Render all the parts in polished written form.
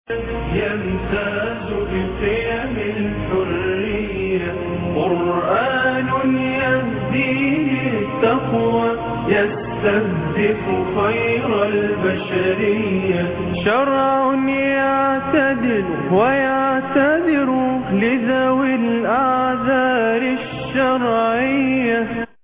يمتاز بقيم الحرية، قرآن يهدي للتقوى، يستهدف خير البشرية، شرع يعتدل ويعتذر لذوي الأعذار الشرعية.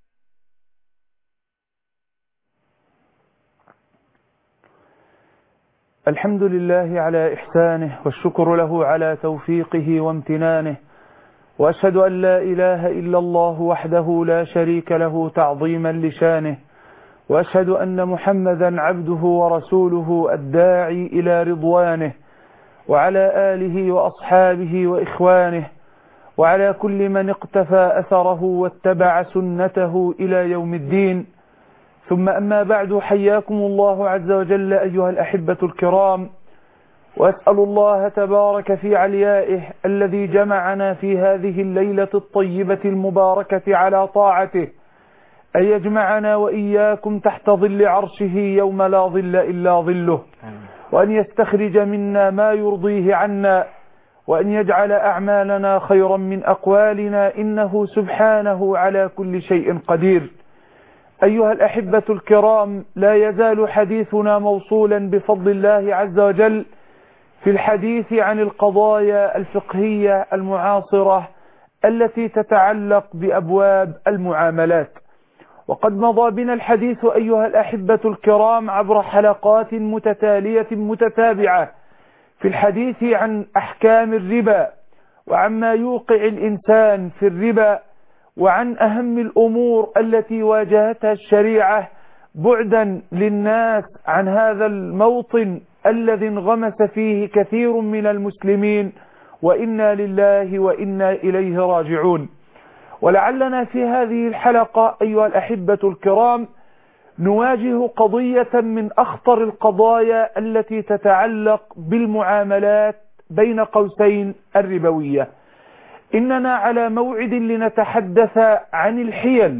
الحمد لله على إحسانه، والشكر له على توفيقه وامتنانه، وأشهد أن لا إله إلا الله وحده لا شريك له تعظيما لشانه، وأشهد أن محمدا عبده ورسوله الداعي إلى رضوانه، وعلى آله وأصحابه وإخوانه، وعلى كل من اقتفى أثره واتبع سنته إلى يوم الدين. ثم أما بعد، حياكم الله عز وجل أيها الأحبة الكرام، وأسأل الله تبارك في عليائه الذي جمعنا في هذه الليلة الطيبة المباركة على طاعته أن يجمعنا وإياكم تحت ظل عرشه يوم لا ظل إلا ظله، وأن يستخرج منا ما يرضيه عنا، وأن يجعل أعمالنا خيرا من أقوالنا، إنه سبحانه على كل شيء قدير. أيها الأحبة الكرام، لا يزال حديثنا موصولا بفضل الله عز وجل في الحديث عن القضايا الفقهية المعاصرة التي تتعلق بأبواب المعاملات. وقد مضى بنا الحديث أيها الأحبة الكرام عبر حلقات متتالية متتابعة في الحديث عن أحكام الربا، وعما يوقع الإنسان في الربا، وعن أهم الأمور التي واجهتها الشريعة بعدا للناس عن هذا الموطن الذي انغمس فيه كثير من المسلمين، وإنا لله وإنا إليه راجعون. ولعلنا في هذه الحلقة أيها الأحبة الكرام نواجه قضية من أخطر القضايا التي تتعلق بالمعاملات بين قوسين الربوية. إننا على موعد لنتحدث عن الحيل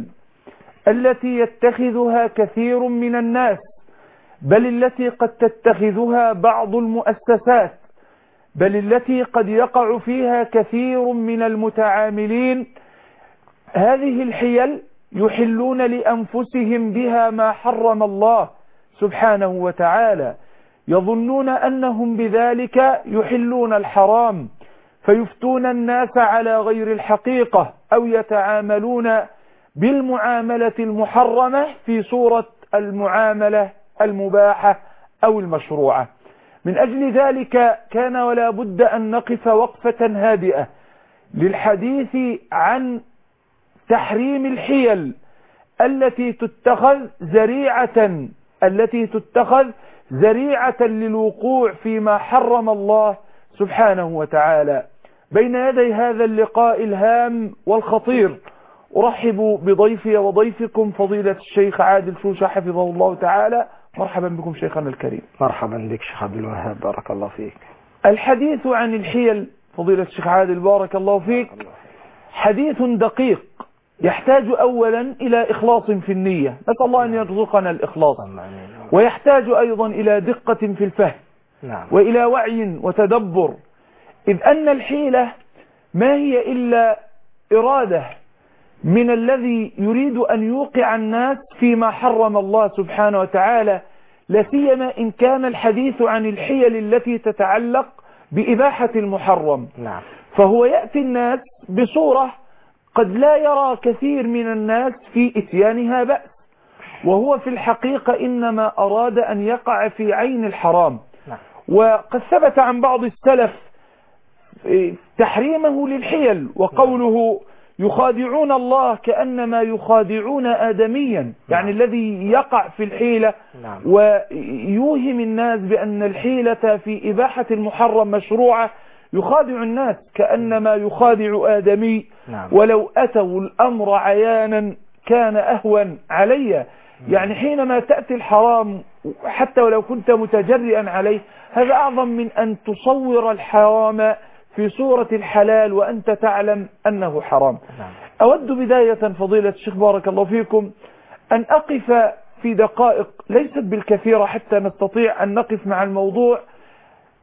التي يتخذها كثير من الناس، بل التي قد تتخذها بعض المؤسسات، بل التي قد يقع فيها كثير من المتعاملين. هذه الحيل يحلون لأنفسهم بها ما حرم الله سبحانه وتعالى، يظنون أنهم بذلك يحلون الحرام، فيفتون الناس على غير الحقيقة، أو يتعاملون بالمعاملة المحرمة في صورة المعاملة المباحة أو المشروعة. من أجل ذلك كان ولا بد أن نقف وقفة هادئة للحديث عن تحريم الحيل التي تتخذ ذريعة للوقوع فيما حرم الله سبحانه وتعالى. بين يدي هذا اللقاء الهام والخطير أرحب بضيفي وضيفكم فضيلة الشيخ عادل شوشة حفظه الله تعالى. مرحبا بكم شيخنا الكريم. مرحبا بك شيخ عبد الوهاب، بارك الله فيك. الحديث عن الحيل فضيلة الشيخ عادل بارك الله فيك حديث دقيق يحتاج أولا إلى إخلاص في النية، نسأل الله أن يرزقنا الإخلاص، ويحتاج أيضا إلى دقة في الفهم وإلى وعي وتدبر، إذ أن الحيلة ما هي إلا إرادة من الذي يريد أن يوقع الناس فيما حرم الله سبحانه وتعالى، لا سيما إن كان الحديث عن الحيل التي تتعلق بإباحة المحرم. فهو يأتي الناس بصورة قد لا يرى كثير من الناس في إتيانها بأس، وهو في الحقيقة إنما أراد أن يقع في عين الحرام. وقد ثبت عن بعض السلف تحريمه للحيل، وقوله يخادعون الله كأنما يخادعون آدميا، يعني الذي يقع في الحيلة ويوهم الناس بأن الحيلة في إباحة المحرم مشروعة يخادع الناس كأنما يخادع آدمي، ولو أتوا الأمر عيانا كان أهون علي. يعني حينما تأتي الحرام حتى ولو كنت متجرئا عليه، هذا أعظم من أن تصور الحرام في صورة الحلال وأنت تعلم أنه حرام. أود بداية فضيلة الشيخ بارك الله فيكم أن أقف في دقائق ليست بالكثيرة حتى نستطيع أن نقف مع الموضوع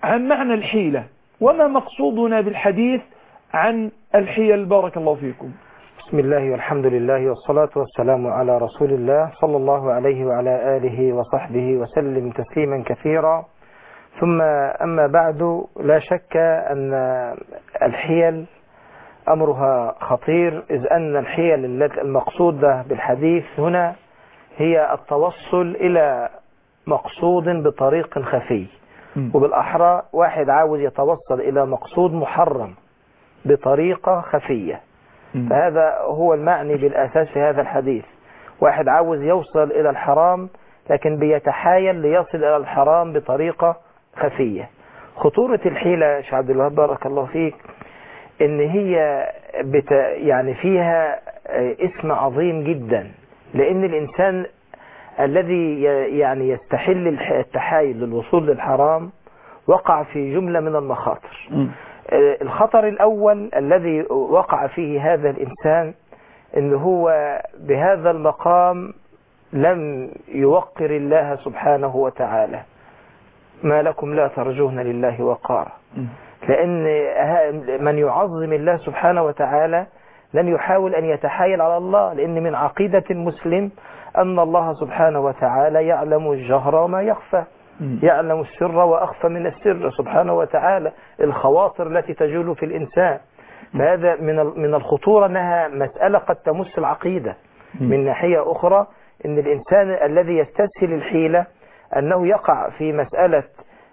عن معنى الحيلة وما مقصودنا بالحديث عن الحيل. بارك الله فيكم. بسم الله والحمد لله والصلاة والسلام على رسول الله صلى الله عليه وعلى آله وصحبه وسلم تسليما كثيرا. ثم أما بعد، لا شك أن الحيل أمرها خطير، إذ أن الحيل المقصودة بالحديث هنا هي التوصل إلى مقصود بطريق خفي، وبالأحرى واحد عاوز يتوصل إلى مقصود محرم بطريقة خفية. فهذا هو المعني بالأساس في هذا الحديث. واحد عاوز يوصل إلى الحرام لكن بيتحايل ليصل إلى الحرام بطريقة خفية. خطورة الحيلة يا شيخ عبد الوهاب بارك الله فيك إن هي يعني فيها اسم عظيم جدا، لأن الإنسان الذي يعني يستحل التحايل للوصول للحرام وقع في جملة من المخاطر. الخطر الأول الذي وقع فيه هذا الإنسان إن هو بهذا المقام لم يوقر الله سبحانه وتعالى. ما لكم لا ترجون لله وقارا، لأن من يعظم الله سبحانه وتعالى لن يحاول أن يتحايل على الله، لأن من عقيدة المسلم أن الله سبحانه وتعالى يعلم الجهر وما يخفى، يعلم السر وأخفى من السر سبحانه وتعالى، الخواطر التي تجول في الإنسان. فهذا من الخطورة أنها مسألة قد تمس العقيدة. من ناحية أخرى أن الإنسان الذي يستسهل الحيلة أنه يقع في مسألة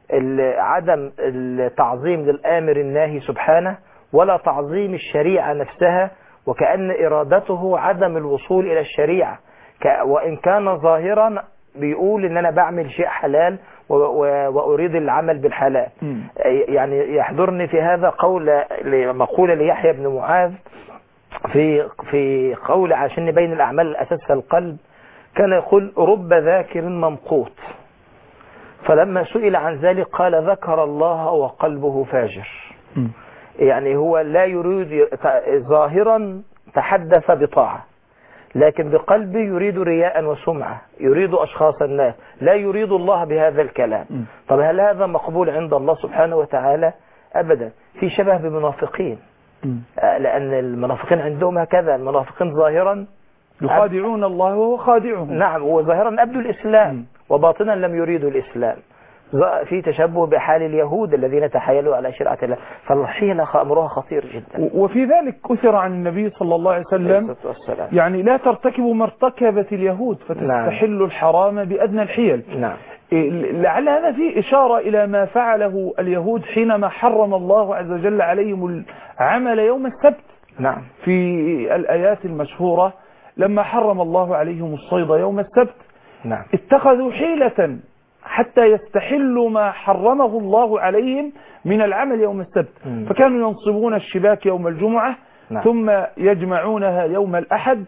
عدم التعظيم للآمر الناهي سبحانه ولا تعظيم الشريعة نفسها، وكأن إرادته عدم الوصول إلى الشريعة، وإن كان ظاهرا بيقول إن أنا بعمل شيء حلال وأريد العمل بالحلال. يعني يحضرني في هذا مقولة ليحيى بن معاذ في قول عشان نبين الأعمال الأساس القلب، كان يقول رب ذاكر ممقوت، فلما سئل عن ذلك قال ذكر الله وقلبه فاجر. يعني هو لا يريد ظاهرا تحدث بطاعة، لكن بقلبه يريد رياء وسمعة، يريد أشخاص الناس، لا يريد الله بهذا الكلام. طب هل هذا مقبول عند الله سبحانه وتعالى؟ أبدا. في شبه بمنافقين، لأن المنافقين عندهم هكذا، المنافقين ظاهرا يخادعون الله وهو خادعهم. نعم، وظاهرا أبدوا الإسلام وباطنا لم يريدوا الإسلام. في تشبه بحال اليهود الذين تحايلوا على شريعة الله. فالحيلة أمرها خطير جدا. وفي ذلك كثر عن النبي صلى الله عليه وسلم يعني لا ترتكبوا ما ارتكبت اليهود فتستحلوا الحرام بأدنى الحيل. نعم. لعل هذا فيه إشارة إلى ما فعله اليهود حينما حرم الله عز وجل عليهم العمل يوم السبت. نعم. في الآيات المشهورة لما حرم الله عليهم الصيد يوم السبت، نعم، اتخذوا حيلة حتى يستحلوا ما حرمه الله عليهم من العمل يوم السبت. فكانوا ينصبون الشباك يوم الجمعة، نعم، ثم يجمعونها يوم الأحد،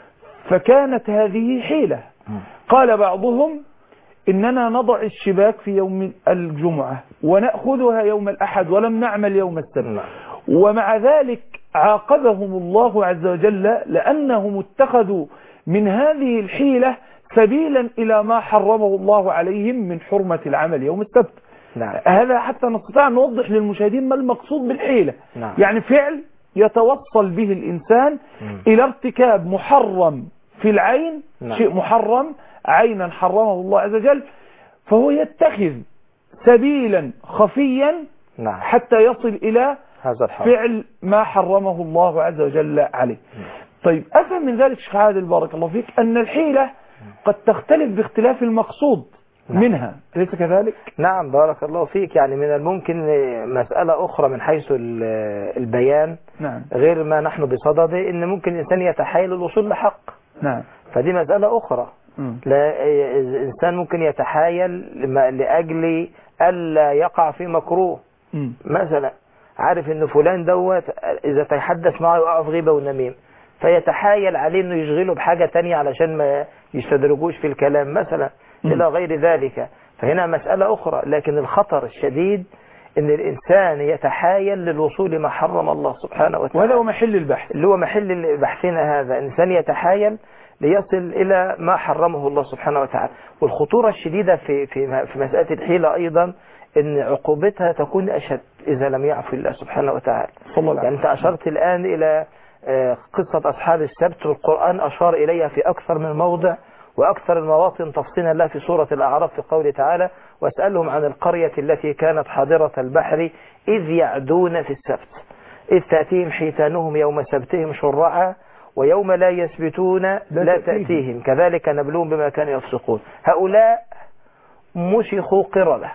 فكانت هذه حيلة. قال بعضهم إننا نضع الشباك في يوم الجمعة ونأخذها يوم الأحد ولم نعمل يوم السبت. ومع ذلك عاقبهم الله عز وجل لأنهم اتخذوا من هذه الحيلة سبيلا إلى ما حرمه الله عليهم من حرمة العمل يوم السبت. نعم. هذا حتى نستطيع أن نوضح للمشاهدين ما المقصود بالحيلة. نعم. يعني فعل يتوصل به الإنسان إلى ارتكاب محرم في العين. نعم. شيء محرم عينا حرمه الله عز وجل، فهو يتخذ سبيلا خفيا. نعم. حتى يصل إلى هذا فعل ما حرمه الله عز وجل عليه. طيب، أفهم من ذلك شيخ عادل بارك الله فيك أن الحيلة قد تختلف باختلاف المقصود منها، أليس كذلك؟ نعم بارك الله فيك. يعني من الممكن مسألة أخرى من حيث البيان، نعم، غير ما نحن بصدده، إن ممكن الإنسان يتحايل الوصول لحق. نعم. فدي مسألة أخرى. لا، الإنسان ممكن يتحايل لأجل ألا يقع في مكروه. مثلا عارف إن فلان دوت إذا تحدث معه يقع في غيبة ونميم، فيتحايل عليه إنه يشغله بحاجة تانية علشان ما يستدرجوش في الكلام مثلا إلى غير ذلك. فهنا مسألة أخرى. لكن الخطر الشديد إن الإنسان يتحايل للوصول لما حرم الله سبحانه وتعالى، وهذا هو محل البحث، اللي هو محل بحثنا. هذا إنسان يتحايل ليصل إلى ما حرمه الله سبحانه وتعالى. والخطورة الشديدة في مسألة الحيلة أيضا أن عقوبتها تكون أشد إذا لم يعفو الله سبحانه وتعالى. يعني أنت أشرت الآن إلى قصة أصحاب السبت، والقرآن أشار إليها في أكثر من موضع وأكثر المواطن تفصيلا لها في سورة الأعراف في قوله تعالى: واسألهم عن القرية التي كانت حاضرة البحر إذ يعدون في السبت إذ تأتيهم حيتانهم يوم سبتهم شرعا ويوم لا يسبتون لا تأتيهم كذلك نبلوهم بما كانوا يفسقون. هؤلاء مشخوا قردة،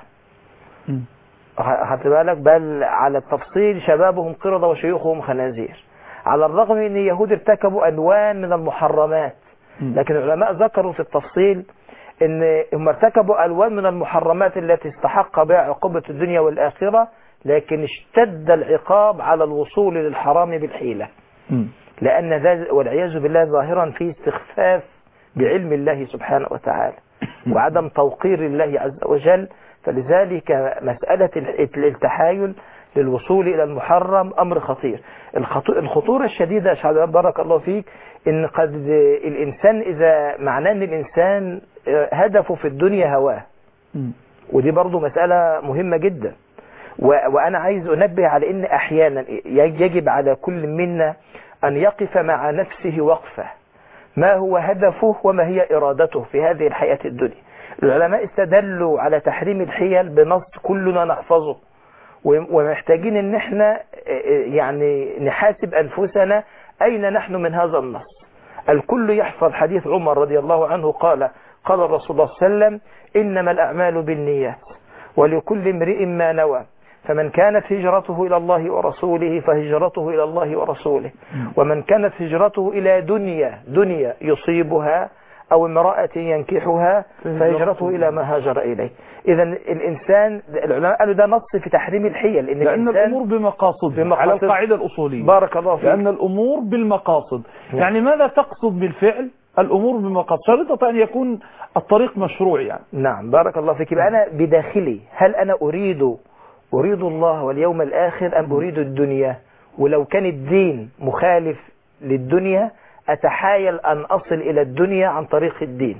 خدت بالك، بل على التفصيل شبابهم قردة وشيوخهم خنازير، على الرغم ان اليهود ارتكبوا ألوان من المحرمات، لكن العلماء ذكروا في التفصيل ان هم ارتكبوا ألوان من المحرمات التي استحق بها عقوبة الدنيا والآخرة، لكن اشتد العقاب على الوصول للحرام بالحيلة، لأن ذا والعياذ بالله ظاهرا فيه استخفاف بعلم الله سبحانه وتعالى وعدم توقير الله عز وجل. فلذلك مسألة التحايل للوصول إلى المحرم أمر خطير. الخطورة الشديدة يا بارك الله فيك إن قد الإنسان إذا معناه أن الإنسان هدفه في الدنيا هواه، ودي برضو مسألة مهمة جدا. وأنا عايز أنبه على إن أحيانا يجب على كل منا أن يقف مع نفسه وقفة، ما هو هدفه وما هي إرادته في هذه الحياة الدنيا. العلماء استدلوا على تحريم الحيل بنص كلنا نحفظه، ومحتاجين ان احنا يعني نحاسب أنفسنا أين نحن من هذا النص. الكل يحفظ حديث عمر رضي الله عنه قال الرسول صلى الله عليه وسلم: إنما الأعمال بالنيات ولكل امرئ ما نوى، فمن كانت هجرته إلى الله ورسوله فهجرته إلى الله ورسوله، ومن كانت هجرته إلى دنيا يصيبها أو امرأة ينكحها فهجرته إلى ما هاجر إليه. إذا الإنسان، العلماء قالوا ده نص في تحريم الحيل، لأن الأمور بمقاصد على القاعدة الأصولية. بارك الله فيك. لأن الأمور بالمقاصد، يعني ماذا تقصد بالفعل؟ الأمور بمقاصد، شريطة أن يكون الطريق مشروع يعني. نعم بارك الله فيك. يبقى أنا بداخلي هل أنا أريد الله واليوم الآخر أم أريد الدنيا؟ ولو كان الدين مخالف للدنيا أتحايل أن أصل إلى الدنيا عن طريق الدين،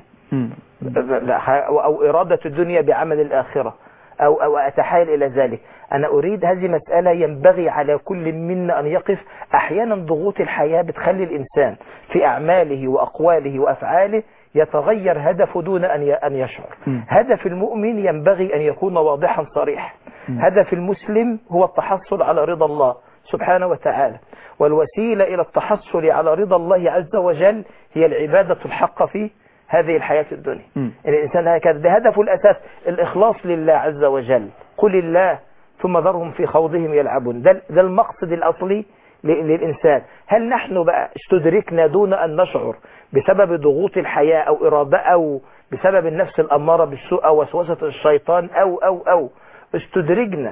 أو إرادة الدنيا بعمل الآخرة، أو أتحايل إلى ذلك. أنا أريد هذه مسألة ينبغي على كل منا أن يقف. أحيانا ضغوط الحياة بتخلي الإنسان في أعماله وأقواله وأفعاله يتغير هدفه دون أن يشعر. هدف المؤمن ينبغي أن يكون واضحا صريحا. هدف المسلم هو التحصل على رضا الله سبحانه وتعالى، والوسيلة إلى التحصل على رضا الله عز وجل هي العبادة الحقة في هذه الحياة الدنيا. الإنسان هكذا، ده هدفه الأساس، الإخلاص لله عز وجل. قل الله ثم ذرهم في خوضهم يلعبون. ده المقصد الأصلي للإنسان. هل نحن بقى استدركنا دون أن نشعر بسبب ضغوط الحياة أو إرادة أو بسبب النفس الأمارة بالسوء أو وسوسة الشيطان أو استدرجنا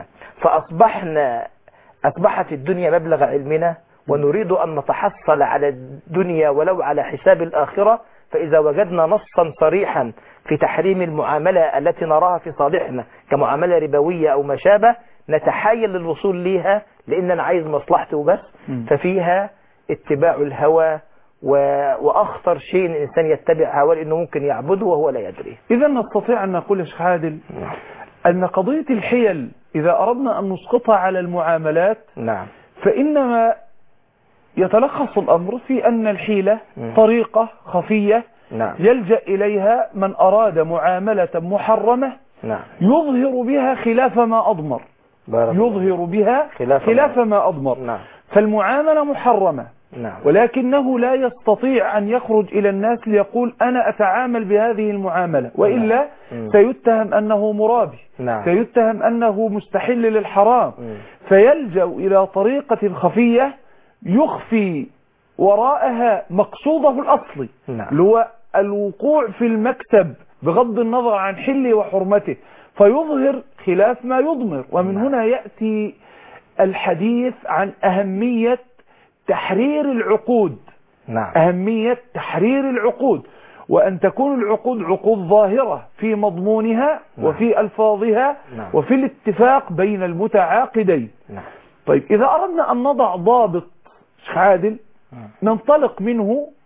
أصبحت الدنيا مبلغ علمنا ونريد أن نتحصل على الدنيا ولو على حساب الآخرة؟ فإذا وجدنا نصا صريحا في تحريم المعاملة التي نراها في صالحنا كمعاملة ربوية أو ما شابه نتحايل للوصول ليها لأننا عايز مصلحته بس، ففيها اتباع الهوى، وأخطر شيء الإنسان يتبع هواه لأنه ممكن يعبده وهو لا يدري. إذا نستطيع أن نقول يا شيخ عادل أن قضية الحيل إذا أردنا أن نسقطها على المعاملات فإنما يتلخص الأمر في أن الحيلة طريقة خفية يلجأ إليها من أراد معاملة محرمة يظهر بها خلاف ما أضمر، يظهر بها خلاف ما أضمر. فالمعاملة محرمة، ولكنه لا يستطيع أن يخرج إلى الناس ليقول أنا أتعامل بهذه المعاملة، وإلا سيتهم أنه مرابي، سيتهم أنه مستحل للحرام، فيلجأ إلى طريقة خفية يخفي وراءها مقصوده الأصلي اللي هو الوقوع في المكسب بغض النظر عن حله وحرمته، فيظهر خلاف ما يضمر. ومن هنا يأتي الحديث عن أهمية تحرير العقود. أهمية تحرير العقود، وأن تكون العقود عقود ظاهرة في مضمونها وفي ألفاظها وفي الاتفاق بين المتعاقدين. طيب إذا أردنا أن نضع ضابط عادل ننطلق منه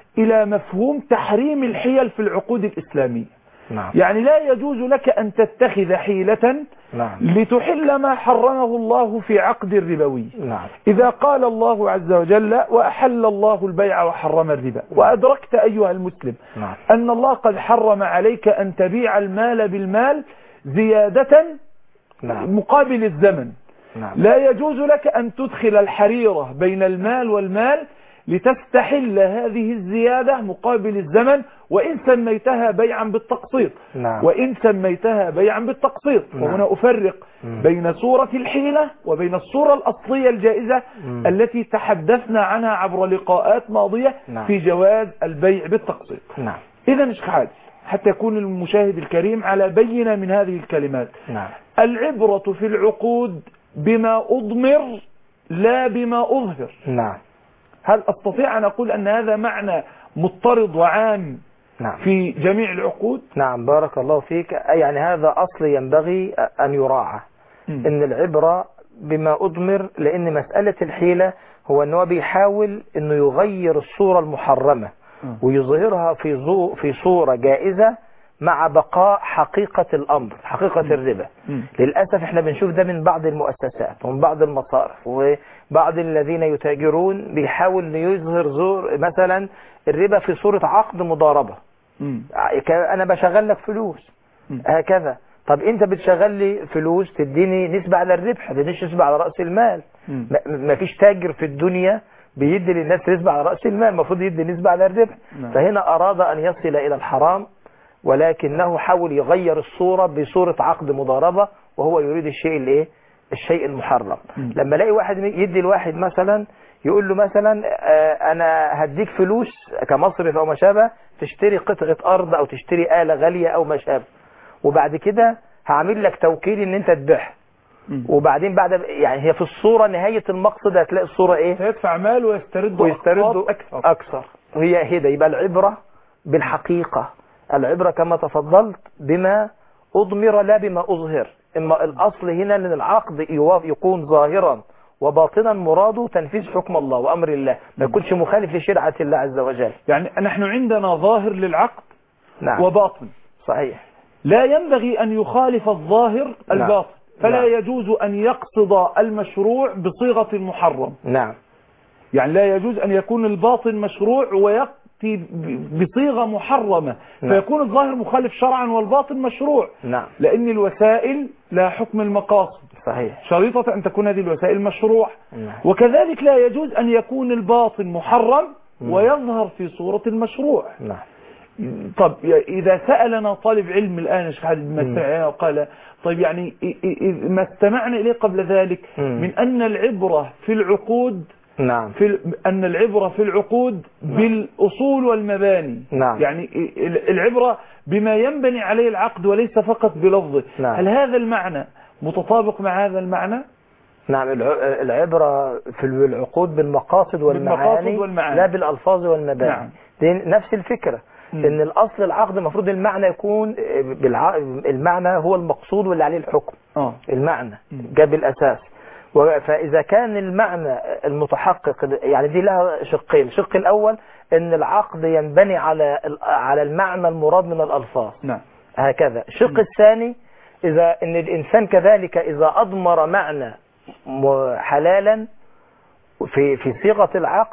إلى مفهوم تحريم الحيل في العقود الإسلامية. نعم. يعني لا يجوز لك أن تتخذ حيلة نعم. لتحل ما حرمه الله في عقد الربوي. نعم. إذا قال الله عز وجل وأحل الله البيع وحرم الربا، وأدركت أيها المسلم نعم. أن الله قد حرم عليك أن تبيع المال بالمال زيادة نعم. مقابل الزمن، نعم. لا يجوز لك أن تدخل الحريرة بين المال والمال لتستحل هذه الزيادة مقابل الزمن، وإن سميتها بيعا بالتقسيط. نعم. وإن سميتها بيعا بالتقسيط. نعم. وهنا أفرق بين صورة الحيلة وبين الصورة الأصلية الجائزة التي تحدثنا عنها عبر لقاءات ماضية. نعم. في جواز البيع بالتقسيط. نعم. إذا شيخ عادل، حتى يكون المشاهد الكريم على بينة من هذه الكلمات. نعم. العبرة في العقود بما أضمر لا بما أظهر. نعم. هل أستطيع أن أقول أن هذا معنى مضطرد وعام نعم. في جميع العقود؟ نعم. بارك الله فيك. يعني هذا أصل ينبغي أن يراعى، إن العبرة بما أضمر، لأن مسألة الحيلة هو أنه بيحاول أنه يغير الصورة المحرمة ويظهرها في صورة جائزة مع بقاء حقيقة الأمر، حقيقة الربا. للأسف احنا بنشوف ده من بعض المؤسسات ومن بعض المصارف وبعض الذين يتاجرون بيحاول يظهر مثلا الربا في صورة عقد مضاربة. أنا بشغل لك فلوس هكذا. طب انت بتشغل لي فلوس تديني نسبة على الربح، ما تدينيش نسبة على رأس المال. ما فيش تاجر في الدنيا بيدي للناس نسبة على رأس المال، المفروض يدي نسبة على الربح. فهنا أراد أن يصل إلى الحرام، ولكنه حاول يغير الصورة بصورة عقد مضاربة، وهو يريد الشيء الايه؟ الشيء المحرم. لما الاقي واحد يدي الواحد مثلا يقول له مثلا انا هديك فلوس كمصرف او ما شابه تشتري قطعة ارض او تشتري آلة غالية او ما شابه، وبعد كده هعمل لك توكيل ان انت تبيعها، وبعدين بعد يعني هي في الصورة نهاية المقصد هتلاقي الصورة ايه؟ سيدفع مال ويسترد اكثر. وهي هنا يبقى العبرة بالحقيقة، العبرة كما تفضلت بما أضمر لا بما أظهر. إما الأصل هنا أن العقد يكون ظاهرا وباطنا مراده تنفيذ حكم الله وأمر الله، ما يكونش مخالف لشرعة الله عز وجل. يعني نحن عندنا ظاهر للعقد. نعم. وباطن. صحيح. لا ينبغي أن يخالف الظاهر الباطن. نعم. فلا يجوز أن يقصد المشروع بصيغة محرم. نعم. يعني لا يجوز أن يكون الباطن مشروع ويقصد بصيغة محرمة. نعم. فيكون الظاهر مخالف شرعا والباطن مشروع. نعم. لأن الوسائل لا حكم المقاصد. صحيح. شريطة أن تكون هذه الوسائل مشروع. نعم. وكذلك لا يجوز أن يكون الباطن محرم ويظهر في صورة المشروع. نعم. طب إذا سألنا طالب علم الآن وقال طيب يعني ما استمعنا إليه قبل ذلك من أن العبرة في العقود. نعم. أن العبرة في العقود بالأصول والمباني. نعم. يعني العبرة بما ينبني عليه العقد وليس فقط بلفظه. نعم. هل هذا المعنى متطابق مع هذا المعنى؟ نعم. العبرة في العقود بالمقاصد والمعاني لا بالألفاظ والمباني. نعم. دي نفس الفكرة. ان الاصل العقد المفروض المعنى يكون المعنى هو المقصود واللي عليه الحكم. المعنى جاب الاساس. فاذا كان المعنى المتحقق يعني دي لها شقين. الشق الاول ان العقد ينبني على المعنى المراد من الالفاظ. نعم. هكذا. الشق الثاني اذا ان الانسان كذلك اذا اضمر معنى حلالا في صيغة العقد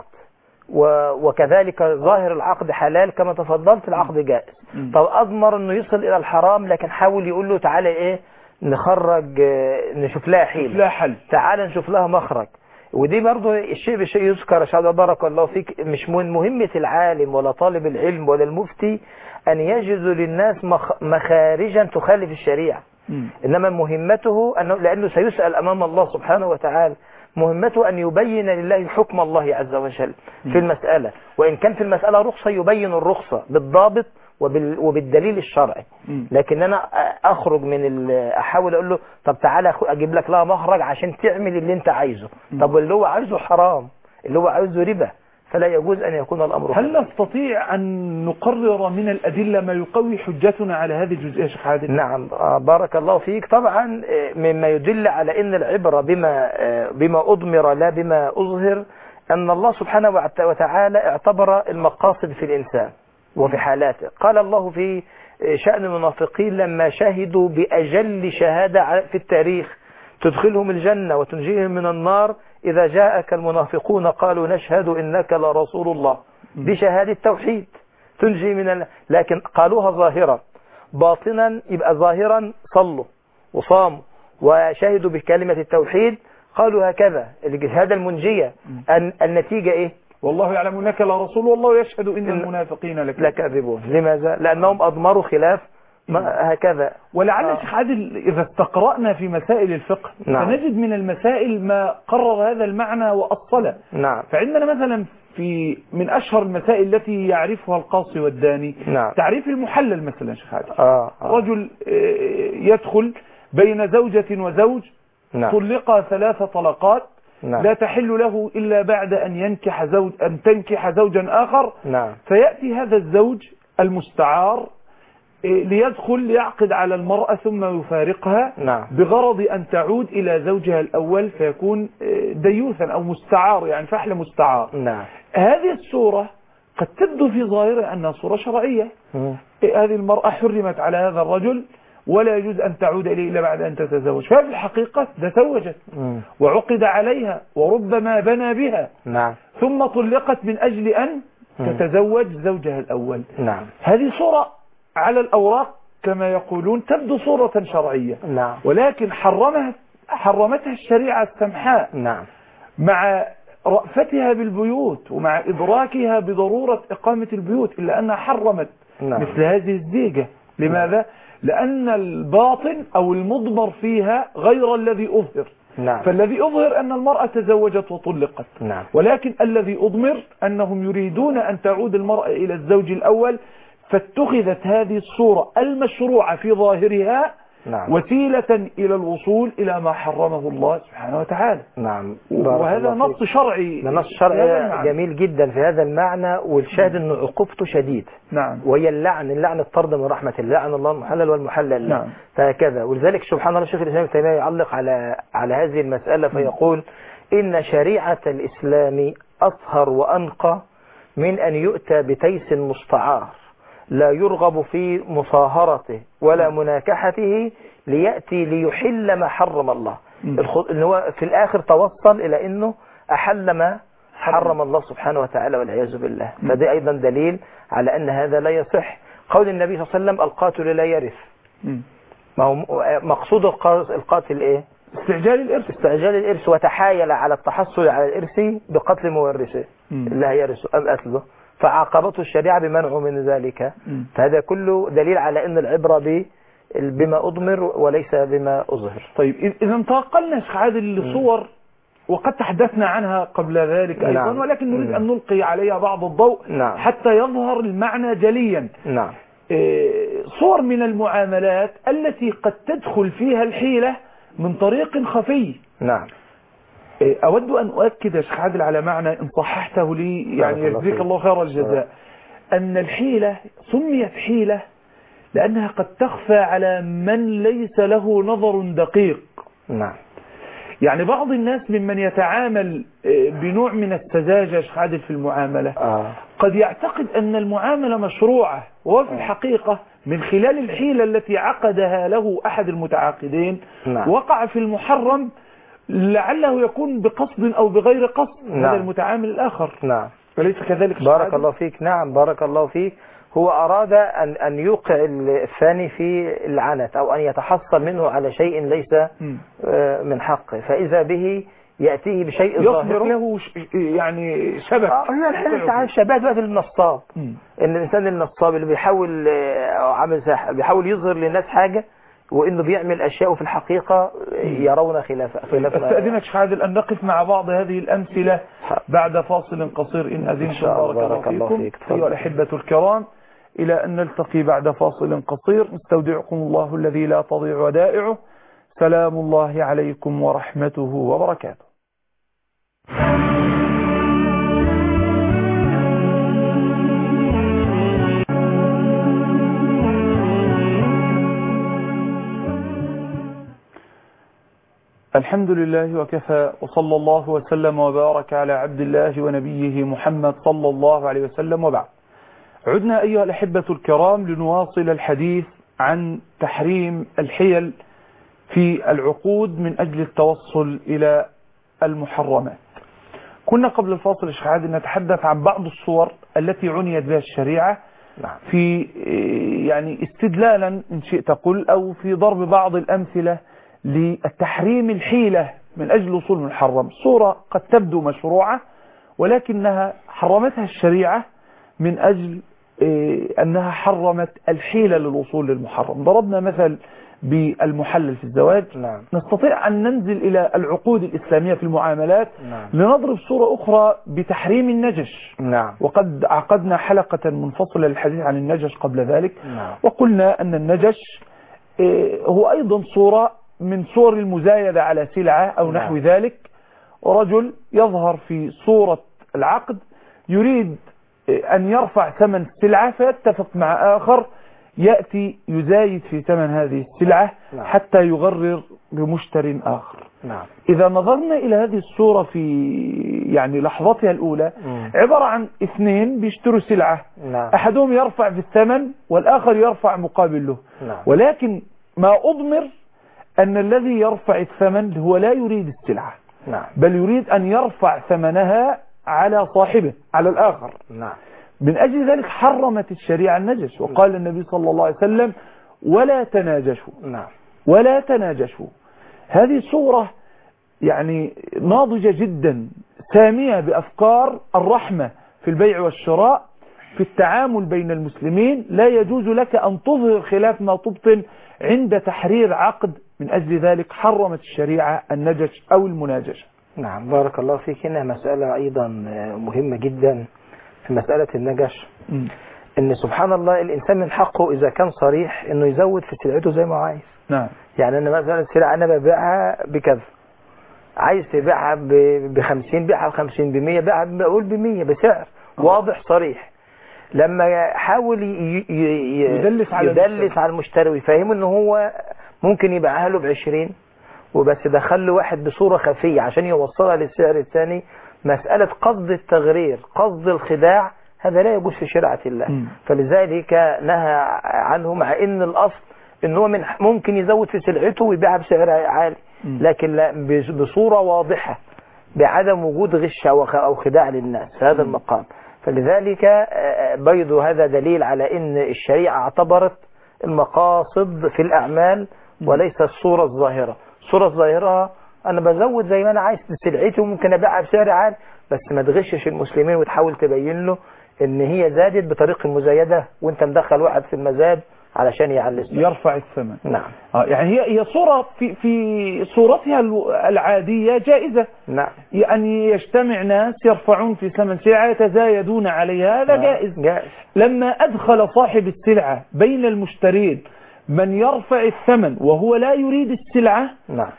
وكذلك ظاهر العقد حلال كما تفضلت العقد جائز. طب أضمر انه يصل الى الحرام لكن حاول يقول له تعالى ايه نخرج نشوف لها حيلة، تعالى نشوف لها مخرج. ودي برضو الشيء بشيء يذكر. شهد بارك الله فيك. مش من مهمة العالم ولا طالب العلم ولا المفتي ان يجد للناس مخارجا تخالف الشريعة. انما مهمته لانه سيسأل امام الله سبحانه وتعالى، مهمته أن يبين لله حكم الله عز وجل في المسألة، وإن كان في المسألة رخصة يبين الرخصة بالضابط وبالدليل الشرعي. لكن أنا أخرج من أحاول أقول له طب تعالى أجيب لك لها مخرج عشان تعمل اللي أنت عايزه. طب واللي هو عايزه حرام، اللي هو عايزه ربا، فلا يجوز أن يكون الأمر. هل نستطيع أن نقرر من الأدلة ما يقوي حجتنا على هذه الجزئية شيخ عادل؟ نعم. بارك الله فيك. طبعا مما يدل على أن العبرة بما أضمر لا بما أظهر أن الله سبحانه وتعالى اعتبر المقاصد في الإنسان وفي حالاته. قال الله في شأن المنافقين لما شهدوا بأجل شهادة في التاريخ تدخلهم الجنة وتنجيهم من النار إذا جاءك المنافقون قالوا نشهد إنك لرسول الله. دي شهادة توحيد تنجي لكن قالوها ظاهرا. باطنا يبقى ظاهرا صلوا وصاموا وشهدوا بكلمة التوحيد قالوا هكذا الشهادة المنجية. النتيجة إيه؟ والله يعلم انك لرسول والله يشهد ان المنافقين لكاذبون. لماذا؟ لانهم اضمروا خلاف هكذا. ولعل شيخ عادل اذا استقرأنا في مسائل الفقه سنجد من المسائل ما قرر هذا المعنى واصله. فعندنا مثلا من اشهر المسائل التي يعرفها القاصي والداني تعريف المحلل مثلا شيخ عادل. رجل يدخل بين زوجة وزوج طلق 3 طلقات لا تحل له إلا بعد أن تنكح زوجا آخر. فيأتي هذا الزوج المستعار ليدخل ليعقد على المرأة ثم يفارقها بغرض أن تعود إلى زوجها الأول فيكون ديوثا أو مستعار يعني فحل مستعار. هذه الصورة قد تبدو في ظاهرها أنها صورة شرعية. هذه المرأة حرمت على هذا الرجل ولا يجوز أن تعود إليه إلا بعد أن تتزوج. ففي الحقيقة تزوجت وعقد عليها وربما بنى بها ثم طلقت من أجل أن تتزوج زوجها الأول. هذه صورة على الأوراق كما يقولون تبدو صورة شرعية ولكن حرمتها الشريعة السمحاء مع رأفتها بالبيوت ومع إدراكها بضرورة إقامة البيوت إلا أنها حرمت مثل هذه الزيجة. لماذا؟ لأن الباطن أو المضمر فيها غير الذي أظهر. فالذي أظهر أن المرأة تزوجت وطلقت ولكن الذي أضمر أنهم يريدون أن تعود المرأة إلى الزوج الأول فاتخذت هذه الصورة المشروعة في ظاهرها وسيلة إلى الوصول إلى ما حرمه الله سبحانه وتعالى. وهذا نص شرعي. نص شرعي جميل جدا في هذا المعنى والشاهد أنه عقوبته شديد. وهي اللعن الطرد من رحمة الله. لعن الله المحلل والمحلل. فهكذا ولذلك سبحان الله الشيخ الإسلام ابن تيمية يعلق على هذه المسألة فيقول إن شريعة الإسلام أطهر وأنقى من أن يؤتى بتيس مستعار لا يرغب في مصاهرته ولا مناكحته ليأتي ليحل ما حرم الله. إن هو في الآخر توصل إلى أنه أحل ما حرم الله سبحانه وتعالى والعياذ بالله. فده أيضا دليل على أن هذا لا يصح. قول النبي صلى الله عليه وسلم القاتل لا يرث. ما هو مقصود القاتل إيه؟ استعجال الإرث وتحايل على التحصل على الإرث بقتل مورثه لا يرث أم قتله فعاقبته الشريعة بمنعه من ذلك. فهذا كله دليل على أن العبرة بما أضمر وليس بما أظهر. طيب إذا انتقلنا شيخ عادل لصور وقد تحدثنا عنها قبل ذلك أيضا ولكن نريد أن نلقي عليها بعض الضوء حتى يظهر المعنى جليا. صور من المعاملات التي قد تدخل فيها الحيلة من طريق خفي. أود أن أؤكد يا شيخ عادل على معنى إن صححته لي يعني يجزيك الله خير الجزاء أن الحيلة سميت حيلة لأنها قد تخفى على من ليس له نظر دقيق. يعني بعض الناس ممن يتعامل بنوع من السذاجة يا شيخ عادل في المعاملة قد يعتقد أن المعاملة مشروعة وهو في الحقيقة من خلال الحيلة التي عقدها له أحد المتعاقدين وقع في المحرم لعله يكون بقصد أو بغير قصد هذا المتعامل الآخر. وليس كذلك. بارك الله فيك. بارك الله فيك. هو أراد أن يوقع الثاني في العنت أو أن يتحصل منه على شيء ليس من حقه فإذا به يأتيه بشيء ظاهر له يعني شبه. هي الحالة الشبه بقى في النصاب. إن الإنسان النصاب اللي بيحاول يظهر للناس حاجة وإنه بيعمل أشياء في الحقيقة يرون خلاف. أستأذنك شيخ عادل أن نقف مع بعض هذه الأمثلة بعد فاصل قصير إن أذنتم. بارك الله فيكم أيها الأحبة الكرام إلى أن نلتقي بعد فاصل قصير. نستودعكم الله الذي لا تضيع ودائعه. سلام الله عليكم ورحمته وبركاته. الحمد لله وكفى، وصلى الله وسلم وبارك على عبد الله ونبيه محمد صلى الله عليه وسلم، وبعد. عدنا أيها الأحبة الكرام لنواصل الحديث عن تحريم الحيل في العقود من أجل التوصل إلى المحرمات. كنا قبل الفاصل الشيخ عادل نتحدث عن بعض الصور التي عنيت بها الشريعة في يعني استدلالا إن شئت قل أو في ضرب بعض الأمثلة للتحريم الحيلة من أجل وصول المحرم. صورة قد تبدو مشروعة ولكنها حرمتها الشريعة من أجل أنها حرمت الحيلة للوصول للمحرم. ضربنا مثل بالمحلل في الزواج. نستطيع أن ننزل إلى العقود الإسلامية في المعاملات. لنضرب صورة أخرى بتحريم النجش. وقد عقدنا حلقة منفصلة للحديث عن النجش قبل ذلك. وقلنا أن النجش هو أيضا صورة من صور المزايدة على سلعة أو نحو ذلك. رجل يظهر في صورة العقد يريد أن يرفع ثمن السلعة فيتفق مع آخر يأتي يزايد في ثمن هذه السلعة حتى يغرر بمشتر آخر. إذا نظرنا إلى هذه الصورة في يعني لحظتها الأولى عبارة عن اثنين بيشتروا سلعة، أحدهم يرفع في الثمن والآخر يرفع مقابل له. ولكن ما أضمر أن الذي يرفع الثمن هو لا يريد السلعة، بل يريد أن يرفع ثمنها على صاحبه على الآخر. من أجل ذلك حرمت الشريعة النجش، وقال النبي صلى الله عليه وسلم ولا تناجشوا. ولا تناجشوا. هذه صورة يعني ناضجة جدا سامية بأفكار الرحمة في البيع والشراء في التعامل بين المسلمين. لا يجوز لك أن تظهر خلاف ما تبطن عند تحرير عقد. من أجل ذلك حرمت الشريعة النجش أو المناجشة. نعم، بارك الله فيك. هنا مسألة أيضا مهمة جدا في مسألة النجش. إن سبحان الله الإنسان من حقه إذا كان صريح إنه يزود في سلعته زي ما عايز. يعني أنا مثلا السلعة أنا ببيعها بكذا، عايز تبيعها ب50 بيعها ب50، ب100 بيعها بقول ب100 بسعر واضح صريح. لما يحاول يدلس على المشتري ويفهمه إنه هو ممكن يبيعها له ب20 وبس دخل له واحد بصورة خفية عشان يوصلها للسعر الثاني. مسألة قصد التغرير، قصد الخداع، هذا لا يجوز في شريعة الله. فلذلك نهى عنه، مع ان الاصل ان هو ممكن يزود في سلعته ويبيعها بسعر عالي، لكن لا بصورة واضحة بعدم وجود غش او خداع للناس في هذا المقام. فلذلك بيض هذا دليل على ان الشريعة اعتبرت المقاصد في الاعمال وليس الصورة الظاهرة. الصورة الظاهرة انا بزود زي ما انا عايز سلعتي وممكن ابيعها بسعر عالي، بس ما تغشش المسلمين وتحاول تبين له ان هي زادت بطريق المزايدة وانت مدخل واحد في المزاد علشان يرفع الثمن. يعني هي صورة في صورتها العادية جائزة. يعني يجتمع ناس يرفعون في ثمن سلعة يتزايدون عليها، هذا جائز. لما أدخل صاحب السلعة بين المشترين من يرفع الثمن وهو لا يريد السلعة،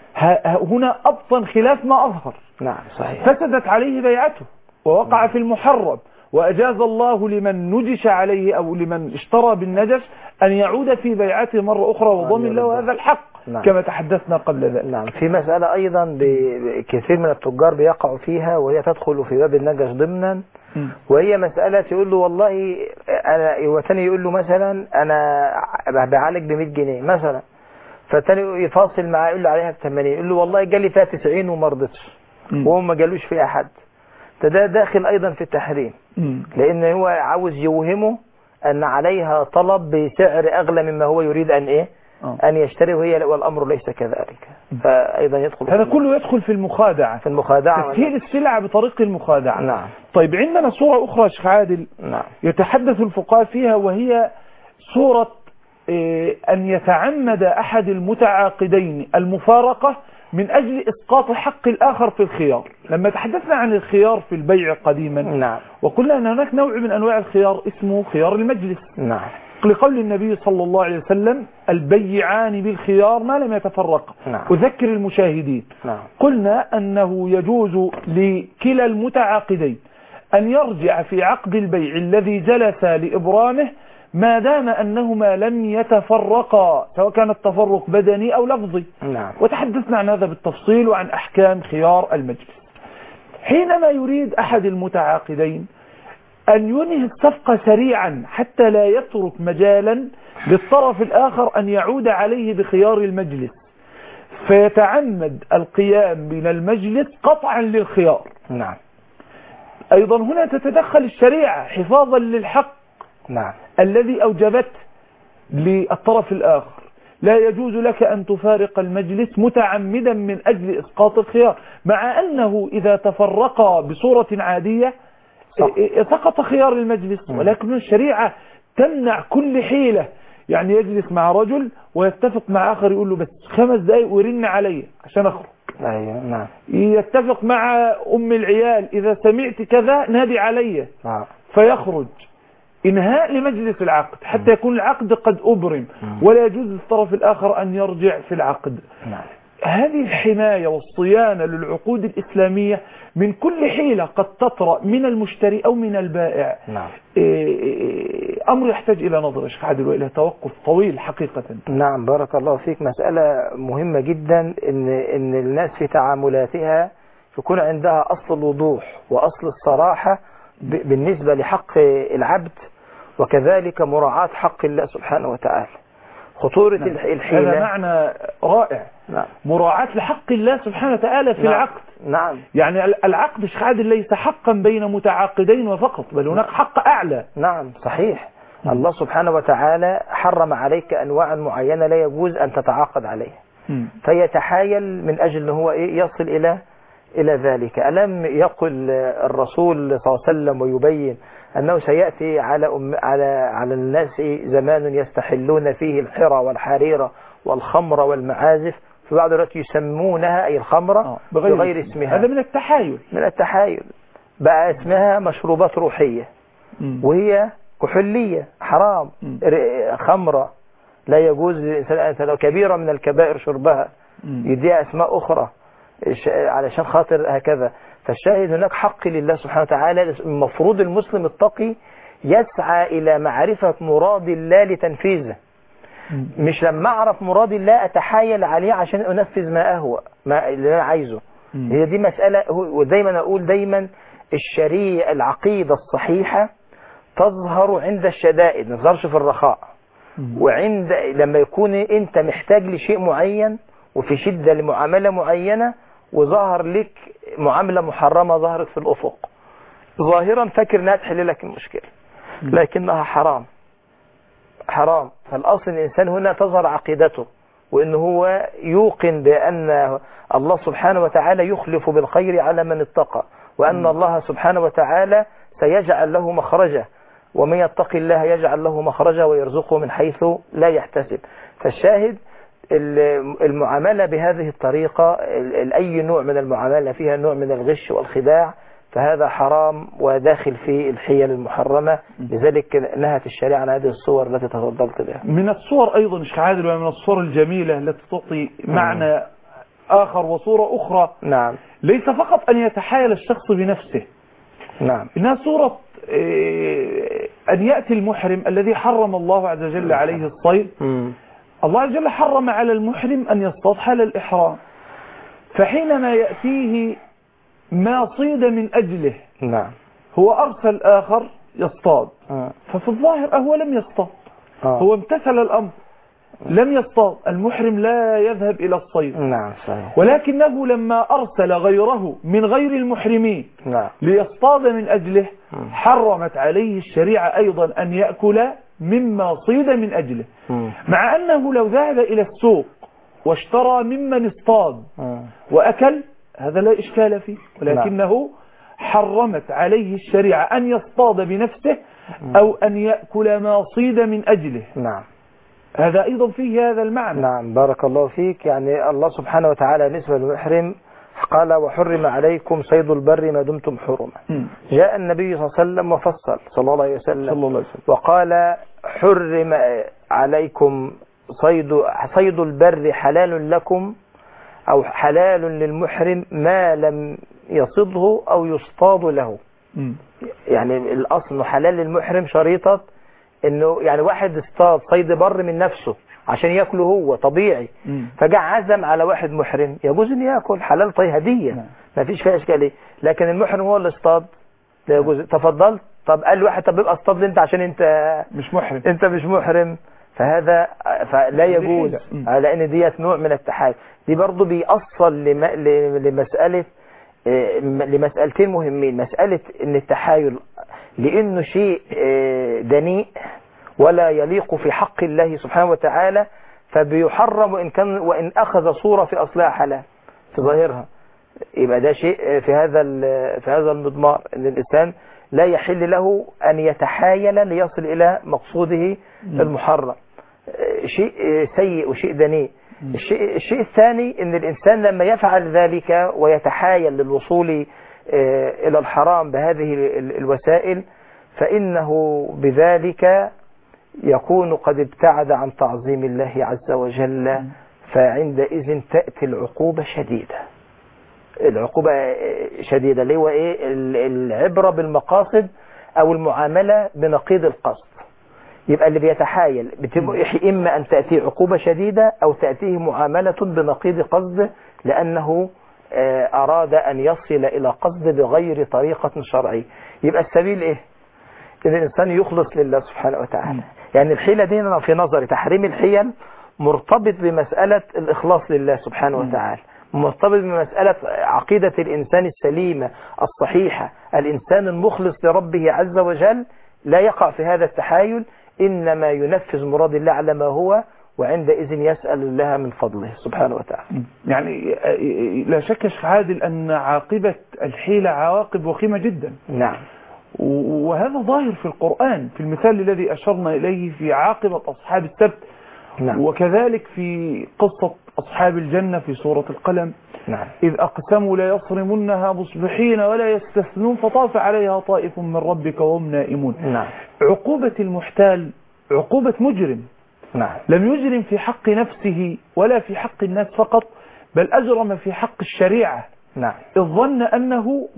هنا أبطن خلاف ما أظهر. صحيح. فسدت عليه بيعته ووقع في المحرم. وأجاز الله لمن نجش عليه أو لمن اشترى بالنجش أن يعود في بيعته مرة أخرى وضمن له هذا الحق. كما تحدثنا قبل ذلك. في مسألة أيضا كثير من التجار بيقعوا فيها وهي تدخل في باب النجش ضمنا، وهي مسألة يقول له والله أنا، وثاني يقول له مثلا أنا بعالج ب100 جنيه مثلا، فالثاني يفاصل معاه يقول له عليها ب80، يقول له والله جالي فيها 90 وما رضتش وهم ما جالوش فيها حد. ده داخل أيضا في التحريم، لأن هو عاوز يوهمه أن عليها طلب بسعر أغلى مما هو يريد أن يشتري، والأمر ليس كذلك. فأيضا يدخل هذا كله يدخل في المخادعة، تسهيل السلعة بطريق المخادعة. طيب عندنا صورة أخرى شيخ عادل يتحدث الفقهاء فيها، وهي صورة أن يتعمد أحد المتعاقدين المفارقة من أجل إسقاط حق الآخر في الخيار. لما تحدثنا عن الخيار في البيع قديما وقلنا أن هناك نوع من أنواع الخيار اسمه خيار المجلس. لقول النبي صلى الله عليه وسلم البيعان بالخيار ما لم يتفرقا. أذكر المشاهدين قلنا أنه يجوز لكلا المتعاقدين أن يرجع في عقد البيع الذي جلس لإبرامه ما دام أنهما لم يتفرقا، سواء كان التفرق بدني أو لفظي. نعم. وتحدثنا عن هذا بالتفصيل وعن أحكام خيار المجلس. حينما يريد أحد المتعاقدين أن ينهي الصفقة سريعا حتى لا يترك مجالا للطرف الآخر أن يعود عليه بخيار المجلس، فيتعمد القيام من المجلس قطعا للخيار. نعم. أيضا هنا تتدخل الشريعة حفاظا للحق نعم. الذي أوجبته للطرف الآخر. لا يجوز لك أن تفارق المجلس متعمدا من أجل إسقاط الخيار، مع أنه إذا تفرقا بصورة عادية سقط خيار المجلس، ولكن الشريعة تمنع كل حيلة. يعني يجلس مع رجل ويتفق مع آخر يقول له بس 5 دقائق ويرن علي عشان أخرج. أيوة. نعم. يتفق مع أم العيال إذا سمعت كذا نادي علي. فيخرج. إنهاء لمجلس العقد حتى يكون العقد قد أبرم، ولا يجوز للطرف الآخر أن يرجع في العقد. نعم. هذه الحماية والصيانة للعقود الإسلامية من كل حيلة قد تطرأ من المشتري أو من البائع. نعم. أمر يحتاج إلى نظر يا شيخ عادل وإلى توقف طويل حقيقة. نعم. بارك الله فيك. مسألة مهمة جدا إن الناس في تعاملاتها يكون عندها أصل الوضوح وأصل الصراحة بالنسبة لحق العبد، وكذلك مراعاة حق الله سبحانه وتعالى. خطورة الحيلة هذا معنى رائع. نعم. مراعاة لحق الله سبحانه وتعالى في العقد. نعم. يعني العقد شيخ عادل ليس حقا بين متعاقدين وفقط، بل هناك حق أعلى. نعم صحيح. الله سبحانه وتعالى حرم عليك أنواع معينة لا يجوز أن تتعاقد عليها، فيتحايل من أجل أنه هو يصل إلى ذلك. ألم يقل الرسول صلى الله عليه وسلم ويبين أنه سيأتي على الناس زمان يستحلون فيه الحرى والحريرة والخمر والمعازف، في بعض الوقت يسمونها أي الخمرة بغير اسمها. هذا من التحايل. من التحايل. بقى اسمها مشروبات روحية وهي كحولية حرام. خمرة لا يجوز للإنسان لو كبيرة من الكبائر شربها، يديها أسماء أخرى علشان خاطر هكذا. فالشاهد هناك حق لله سبحانه وتعالى. المفروض المسلم التقي يسعى إلى معرفة مراد الله لتنفيذه، مش لما أعرف مراد الله أتحايل عليه عشان أنفذ ما أهوى ما اللي أنا عايزه. هي دي مسألة. ودايما أقول دايما الشريعة العقيدة الصحيحة تظهر عند الشدائد، ما تظهرش في الرخاء. وعند لما يكون أنت محتاج لشيء معين وفي شدة لمعاملة معينة وظهر لك معاملة محرمة ظهرت في الأفق، ظاهرا فاكر انها تحل لك المشكلة لكنها حرام. حرام. فالأصل الإنسان هنا تظهر عقيدته، وإنه هو يوقن بأن الله سبحانه وتعالى يخلف بالخير على من اتقى، وأن الله سبحانه وتعالى سيجعل له مخرجا، ومن يتق الله يجعل له مخرجا ويرزقه من حيث لا يحتسب. فالشاهد المعاملة بهذه الطريقة، أي نوع من المعاملة فيها نوع من الغش والخداع، فهذا حرام وداخل في الحيل المحرمة. لذلك نهت الشريعة عن هذه الصور التي تفضلت بها. من الصور أيضا شيخ عادل، ومن الصور الجميلة التي تعطي معنى آخر وصورة أخرى. نعم. ليس فقط أن يتحايل الشخص بنفسه. نعم. إنها صورة أن يأتي المحرم الذي حرم الله عز وجل عليه الصيد. الله عز وجل حرم على المحرم أن يصطاد حال الإحرام، فحينما يأتيه ما صيد من أجله نعم هو أرسل آخر يصطاد، ففي الظاهر هو لم يصطاد، هو امتثل الأمر لم يصطاد. المحرم لا يذهب إلى الصيد. نعم صحيح. ولكنه لما أرسل غيره من غير المحرمين نعم ليصطاد من أجله حرمت عليه الشريعة أيضا أن يأكل مما صيد من أجله، مع أنه لو ذهب إلى السوق واشترى ممن اصطاد وأكل هذا لا إشكال فيه، ولكنه حرمت عليه الشريعة أن يصطاد بنفسه أو أن يأكل ما صيد من أجله. نعم. هذا أيضا فيه هذا المعنى. نعم بارك الله فيك. يعني الله سبحانه وتعالى بالنسبة للمحرم قال وحرم عليكم صيد البر ما دمتم حرما. جاء النبي صلى الله عليه وسلم وفصل صلى الله عليه وسلم وقال حرم عليكم صيد البر حلال لكم أو حلال للمحرم ما لم يصده أو يصطاد له. يعني الأصل حلال للمحرم شريطة انه يعني واحد اصطاد صيد بر من نفسه عشان ياكله هو طبيعي، فجاء عزم على واحد محرم، يجوز ان ياكل، حلال، طيب هديه ما فيش فيها اشكاليه. لكن المحرم هو اللي اصطاد لا يجوز. تفضلت، طب قال واحد طب يبقى اصطاد لي انت عشان انت مش محرم، فهذا فلا يجوز، لان ديت نوع من التحايل. دي برضو بيأصل لمسألتين مهمين. مسألة ان التحايل لانه شيء دنيء ولا يليق في حق الله سبحانه وتعالى، فبيحرم وإن أخذ صورة في أصلها حلال في ظاهرها. يبقى ده شيء في هذا المضمار، ان الإنسان لا يحل له أن يتحايل ليصل إلى مقصوده المحرم. شيء سيء وشيء دنيء. الشيء الثاني ان الإنسان لما يفعل ذلك ويتحايل للوصول إلى الحرام بهذه الوسائل، فإنه بذلك يكون قد ابتعد عن تعظيم الله عز وجل، فعندئذ تأتي العقوبة شديدة. العقوبة شديدة اللي هو ايه؟ العبرة بالمقاصد او المعاملة بنقيض القصد. يبقى اللي بيتحايل اما ان تأتي عقوبة شديدة او تأتيه معاملة بنقيض قصد، لانه اراد ان يصل الى قصد بغير طريقة شرعية. يبقى السبيل ايه؟ ان الانسان يخلص لله سبحانه وتعالى. يعني الحيلة دي أنا في نظري تحريم الحيل مرتبط بمسألة الإخلاص لله سبحانه وتعالى، مرتبط بمسألة عقيدة الإنسان السليمة الصحيحة. الإنسان المخلص لربه عز وجل لا يقع في هذا التحايل، إنما ينفذ مراد الله على ما هو، وعندئذ يسأل الله من فضله سبحانه وتعالى. يعني لا شك يا شيخ عادل أن عاقبة الحيلة عواقب وخيمة جدا. نعم. وهذا ظاهر في القرآن في المثال الذي أشرنا إليه في عاقبة أصحاب السبت. نعم. وكذلك في قصة أصحاب الجنة في سورة القلم. نعم. إذ أقسموا لا يصرمنها مصبحين ولا يستثنون فطاف عليها طائف من ربك وهم نائمون. نعم. عقوبة المحتال عقوبة مجرم. نعم. لم يجرم في حق نفسه ولا في حق الناس فقط، بل أجرم في حق الشريعة. نعم. إذ ظن أنه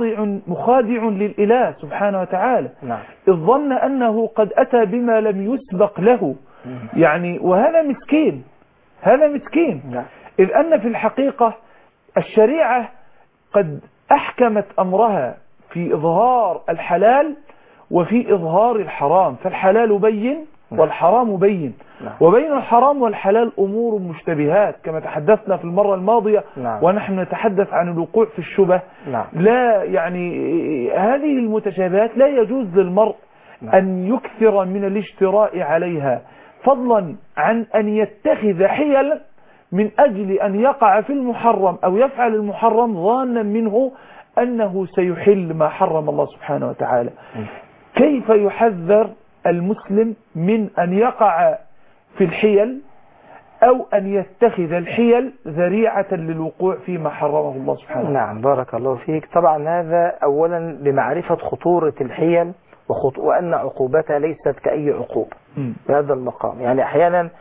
مخادع للإله سبحانه وتعالى. نعم. إذ ظن أنه قد أتى بما لم يسبق له. يعني وهذا مسكين، هذا مسكين. نعم. إذ أن في الحقيقة الشريعة قد أحكمت أمرها في إظهار الحلال وفي إظهار الحرام، فالحلال بين والحرام بين. نعم. وبين الحرام والحلال أمور مشتبهات كما تحدثنا في المرة الماضية. نعم. ونحن نتحدث عن الوقوع في الشبه. نعم. لا يعني هذه المتشابهات لا يجوز للمرء نعم. أن يكثر من الاشتراء عليها، فضلا عن أن يتخذ حيلا من أجل أن يقع في المحرم أو يفعل المحرم ظانا منه أنه سيحل ما حرم الله سبحانه وتعالى. كيف يحذر المسلم من أن يقع في الحيل أو أن يتخذ الحيل ذريعة للوقوع فيما حرمه الله سبحانه وتعالى؟ نعم، بارك الله فيك. طبعا هذا أولا بمعرفة خطورة الحيل وأن عقوبتها ليست كأي عقوبة في هذا المقام. يعني أحيانا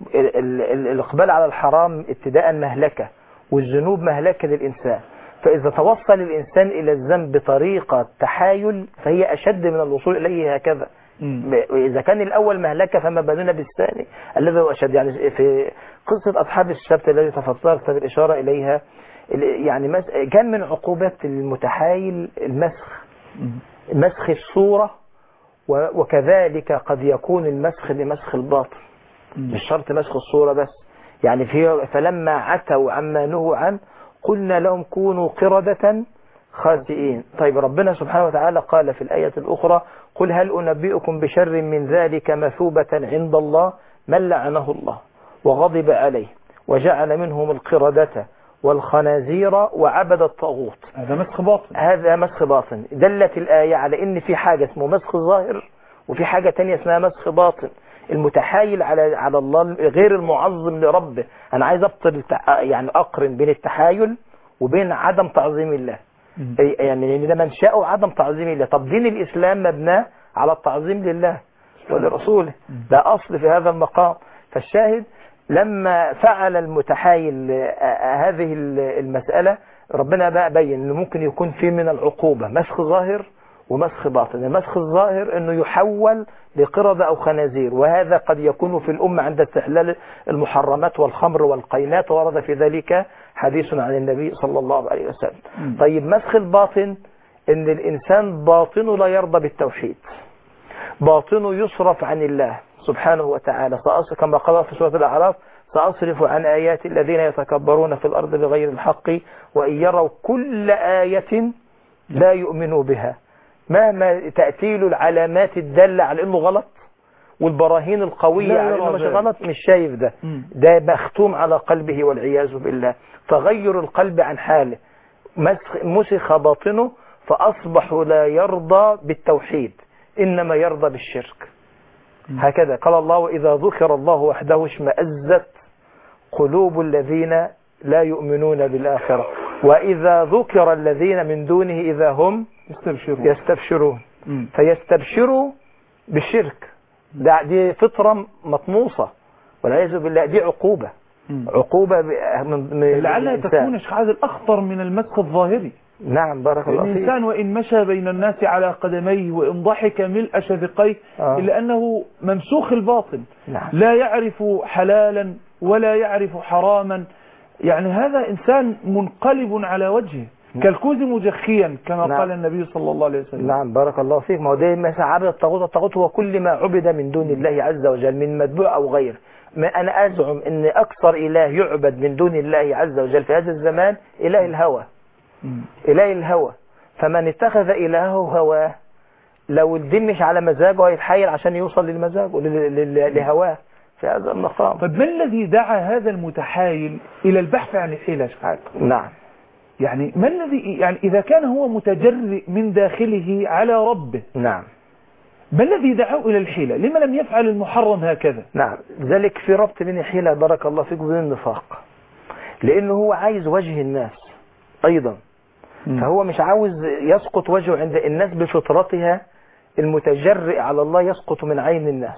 الإقبال على الحرام ابتداء مهلكة، والذنوب مهلكة للإنسان، فإذا توصل الإنسان إلى الذنب بطريقة تحايل فهي أشد من الوصول إليه هكذا. إذا كان الأول مهلكة فما بالنا بالثاني الذي هو أشد. يعني في قصة أصحاب السبت الذي تفضلت بالإشارة إليها، يعني كان من عقوبات المتحايل مسخ الصورة، وكذلك قد يكون المسخ لمسخ الباطل، مش شرط مسخ الصورة بس. يعني فلما عتوا عما نهوا عنه قلنا لهم كونوا قردة خاسئين. طيب ربنا سبحانه وتعالى قال في الآية الأخرى قل هل أنبئكم بشر من ذلك مثوبة عند الله من لعنه الله وغضب عليه وجعل منهم القردة والخنازير وعبد الطاغوت. هذا مسخ باطن. هذا مسخ باطن. دلت الآية على إن في حاجة اسمه مسخ ظاهر وفي حاجة تانية اسمها مسخ باطن. المتحايل على الله غير المعظم لربه. أنا عايز أبطل يعني أقرن بين التحايل وبين عدم تعظيم الله. يعني ده منشأه عدم تعظيم الله. طب دين الإسلام مبناه على التعظيم لله ولرسوله، ده أصل في هذا المقام. فالشاهد لما فعل المتحايل هذه المسألة ربنا بقى بين أنه ممكن يكون فيه من العقوبة مسخ ظاهر ومسخ باطن. المسخ الظاهر أنه يحول لقردة أو خنازير، وهذا قد يكون في الأمة عند استحلال المحرمات والخمر والقينات، ورد في ذلك حديث عن النبي صلى الله عليه وسلم. طيب مسخ الباطن أن الإنسان باطنه لا يرضى بالتوحيد، باطنه يصرف عن الله سبحانه وتعالى، كما قال في سورة الأعراف: سأصرف عن آيات الذين يتكبرون في الأرض بغير الحق وإن يروا كل آية لا يؤمنوا بها. مهما تأتي له العلامات الدالة على أنه غلط والبراهين القوية على أنه مش غلط، مش شايف ده. ده مختوم على قلبه والعياذ بالله. تغير القلب عن حاله، مسخ باطنه فأصبح لا يرضى بالتوحيد، إنما يرضى بالشرك. هكذا قال الله: وإذا ذكر الله وحده اشمأزت قلوب الذين لا يؤمنون بالآخرة وإذا ذكر الذين من دونه إذا هم يستبشرون. فيستبشروا بالشرك. دي فطرة مطموسة والعياذ بالله. دي عقوبة لعلها تكون هذا الأخطر من المسخ الظاهري. نعم بارك الله فيك. الإنسان وإن مشى بين الناس على قدميه وإن ضحك ملء شذقيه إلا أنه ممسوخ الباطن. نعم. لا يعرف حلالا ولا يعرف حراما، يعني هذا إنسان منقلب على وجهه كالكوز مجخيا كما نعم. قال النبي صلى الله عليه وسلم. نعم بارك الله فيك. ما هو ده مثلا عبد الطاغوت. الطاغوت هو كل ما عبد من دون الله عز وجل من متبوع أو غير. أنا أزعم أن أكثر إله يعبد من دون الله عز وجل في هذا الزمان إله الهوى. إله الهوى. فمن اتخذ إلهه هواه، لو الدين مش على مزاجه هيتحايل عشان يوصل للمزاج لهواه في هذا المقام. طيب ما الذي دعا هذا المتحايل إلى البحث عن الحيلة؟ نعم. يعني ما الذي، يعني إذا كان هو متجرئ من داخله على ربه، نعم، ما الذي دعاه إلى الحيلة؟ لما لم يفعل المحرم هكذا؟ نعم، ذلك في ربط بين الحيلة بارك الله فيك وبين النفاق، لأنه هو عايز وجه الناس أيضا. فهو مش عاوز يسقط وجهه عند الناس بفطرتها المتجرئ على الله، يسقط من عين الناس.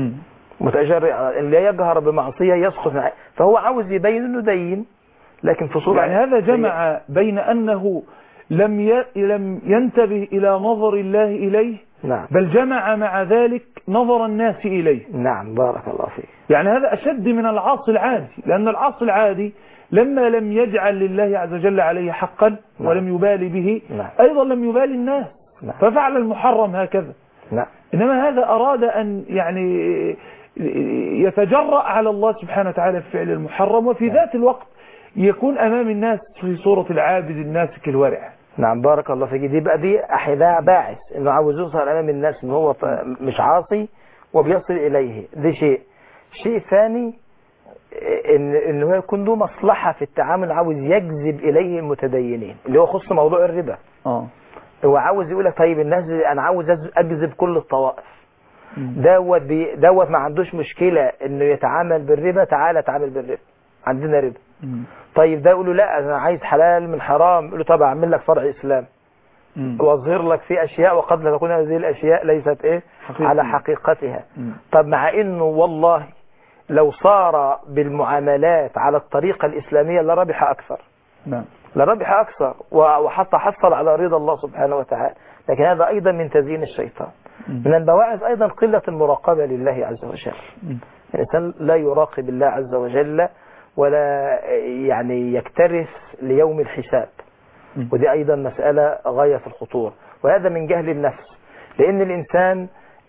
متجرئ اللي يجهر بمعصية يسقط من عين. فهو عاوز يبين انه دين، لكن في صورة يعني هذا جمع بين أنه لم ينتبه إلى نظر الله إليه، نعم، بل جمع مع ذلك نظر الناس إليه. نعم بارك الله فيك. يعني هذا أشد من العاصي العادي، لأن العاصي العادي لما لم يجعل لله عز وجل عليه حقا، نعم، ولم يبالي به، نعم، أيضا لم يبالي الناس، نعم، ففعل المحرم هكذا. نعم. إنما هذا أراد أن يعني يتجرأ على الله سبحانه وتعالى في فعل المحرم، وفي نعم. ذات الوقت يكون أمام الناس في صورة العابد الناسك الورع. نعم بارك الله فيك. دي بقى دي أحداث باعث إنه عاوز يظهر أمام الناس إنه هو مش عاصي وبيصل إليه. ده شيء ثاني، إنه يكون له مصلحة في التعامل، عاوز يجذب إليه المتدينين، اللي هو خص موضوع الربا. هو عاوز يقول لك طيب الناس أنا عاوز أجذب كل الطوائف. دوت ما عندوش مشكلة إنه يتعامل بالربا، تعالى تعامل بالربا، عندنا ربا. طيب ده يقول له لا أنا عايز حلال من حرام، يقول له طب أعمل لك فرع إسلام وأظهر لك في أشياء وقد لا تكون هذه الأشياء ليست على حقيقتها. طب مع إنه والله لو صار بالمعاملات على الطريقة الإسلامية لربح أكثر، لربح أكثر وحتى حصل على رضا الله سبحانه وتعالى. لكن هذا أيضا من تزيين الشيطان. من البواعث أيضا قلة المراقبة لله عز وجل. الإنسان لا يراقب الله عز وجل ولا يعني يكترث ليوم الحساب، ودي أيضا مسألة غاية في الخطورة، وهذا من جهل النفس. لأن الإنسان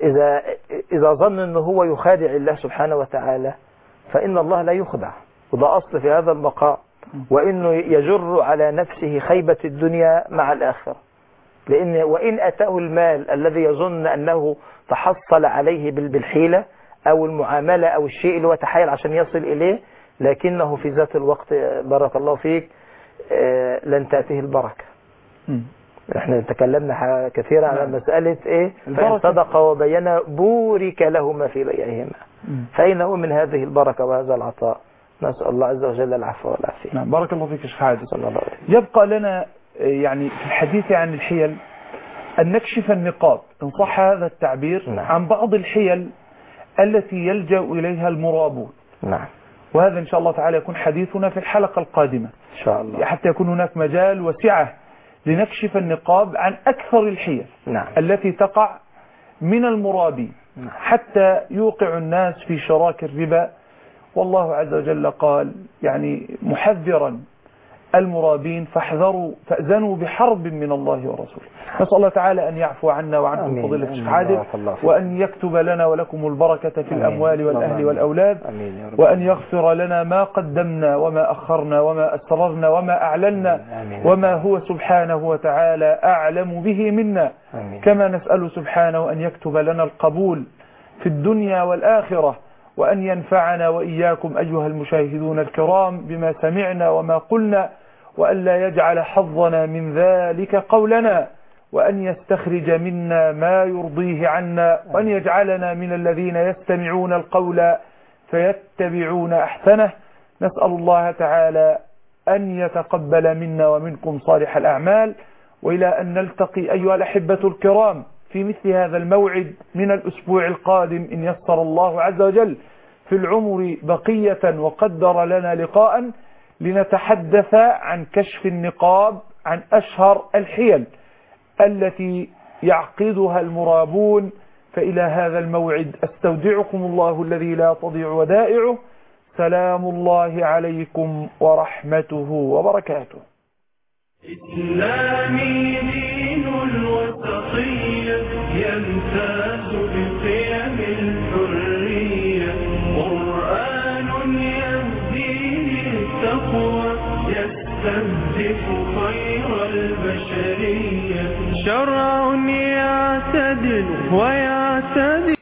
إذا ظن أنه هو يخادع الله سبحانه وتعالى فإن الله لا يخدع، وده أصل في هذا المقام، وإنه يجر على نفسه خيبة الدنيا مع الآخرة. وإن أتاه المال الذي يظن أنه تحصل عليه بالحيلة أو المعاملة أو الشيء اللي هو تحايل عشان يصل إليه، لكنه في ذات الوقت بارك الله فيك لن تأتيه البركة. احنا تكلمنا كثيرا على مسألة فإن صدق وبين بورك لهما في بيعهما. فأين هو من هذه البركة وهذا العطاء؟ نسأل الله عز وجل العفو والعافية. نعم بارك الله فيك يا شيخ عادل. يبقى لنا يعني في الحديث عن الحيل أن نكشف النقاب إن صح هذا التعبير، نعم، عن بعض الحيل التي يلجأ إليها المرابون. نعم. وهذا إن شاء الله تعالى يكون حديثنا في الحلقة القادمة إن شاء الله، حتى يكون هناك مجال وسعة لنكشف النقاب عن أكثر الحيل التي تقع من المرابين حتى يوقع الناس في شراك الربا. والله عز وجل قال يعني محذرا المرابين فأذنوا بحرب من الله ورسوله. نسأل الله تعالى أن يعفو عنا وعنكم فضيلة الشيخ عادل، وأن يكتب لنا ولكم البركة في الأموال والأهل والأولاد، وأن يغفر لنا ما قدمنا وما أخرنا وما أسررنا وما أعلنا وما هو سبحانه وتعالى أعلم به منا. كما نسأل سبحانه أن يكتب لنا القبول في الدنيا والآخرة، وأن ينفعنا وإياكم أيها المشاهدون الكرام بما سمعنا وما قلنا، وأن لا يجعل حظنا من ذلك قولنا، وأن يستخرج منا ما يرضيه عنا، وأن يجعلنا من الذين يستمعون القول فيتبعون أحسنه. نسأل الله تعالى أن يتقبل منا ومنكم صالح الأعمال، وإلى أن نلتقي أيها الأحبة الكرام في مثل هذا الموعد من الأسبوع القادم إن يسر الله عز وجل في العمر بقية وقدر لنا لقاء لنتحدث عن كشف النقاب عن أشهر الحيل التي يعقدها المرابون. فإلى هذا الموعد أستودعكم الله الذي لا تضيع ودائعه. سلام الله عليكم ورحمته وبركاته. إسلامي دين الوسطية يمتاز بقيم الحرية، قرآن يهدي للتقوى يستهدف خير البشرية، شرع يعتدل ويعتدل